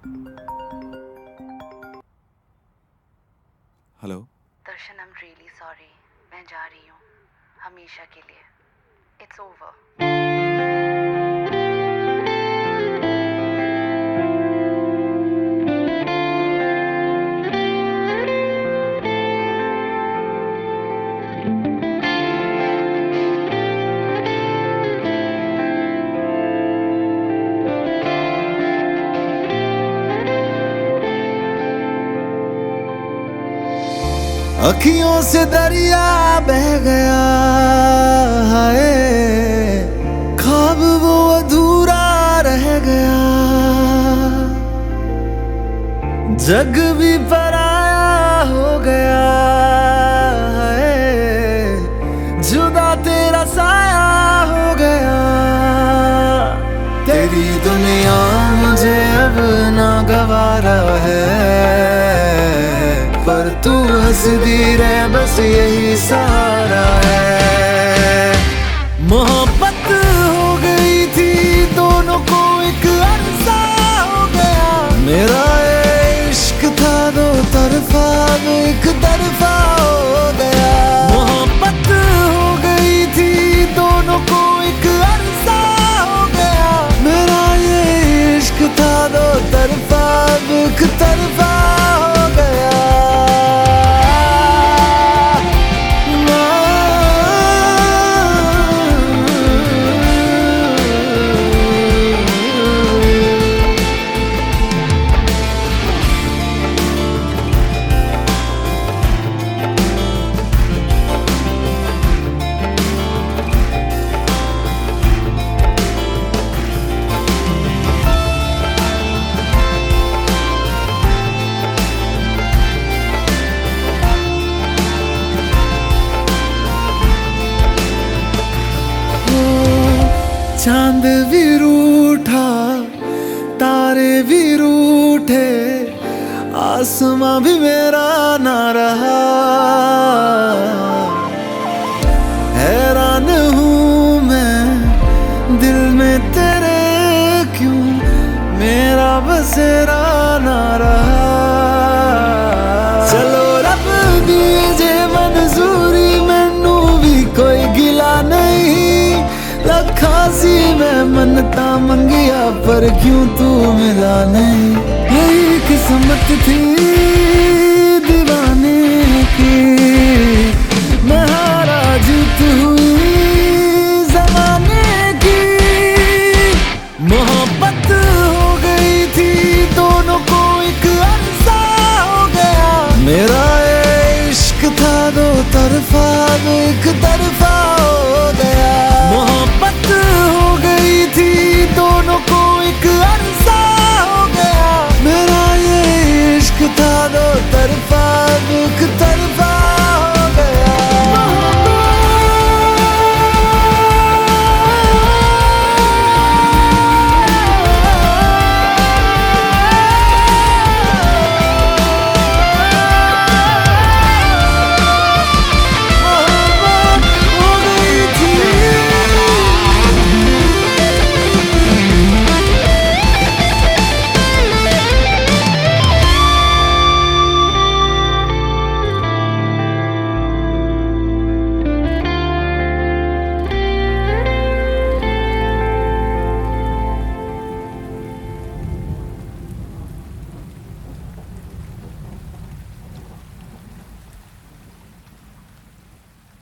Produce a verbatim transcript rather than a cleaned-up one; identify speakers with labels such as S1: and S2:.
S1: Hello
S2: Darshan, I am really sorry. मैं जा रही हूँ हमेशा के लिए। It's over.
S3: अखियों से दरिया बह गया है, ख्वाब वो अधूरा रह गया। जग भी पराया हो गया है, जुदा तेरा साया हो गया। तेरी दुनिया मुझे अब ना गवारा है, पर तू हंसदी रहे बस यही सहारा है। मोहब्बत हो गई थी दोनों को, एक अरसा हो गया। मेरा ये इश्क था दो तरफा, एक तरफा हो गया। मोहब्बत हो गई थी दोनों को, एक अरसा हो गया। मेरा ये इश्क था दो तरफा, एक तरफा हो गया। चांद भी रूठा, तारे भी रूठे, आसमां भी मेरा ना रहा। हैरान हूँ मैं दिल में तेरे, क्यों मेरा बसेरा ना रहा। चलो रब दीजे मंजूरी, मैनू भी कोई गिला नहीं। लखा सी मैं मनता मंगिया, पर क्यों तू मिला नहीं। यही किस्मत थी दीवाने की, मैं हारा जीत हुई ज़माने की। मोहब्बत हो गई थी दोनों को, एक अरसा हो गया। मेरा ये इश्क था दो तरफा, एक तरफा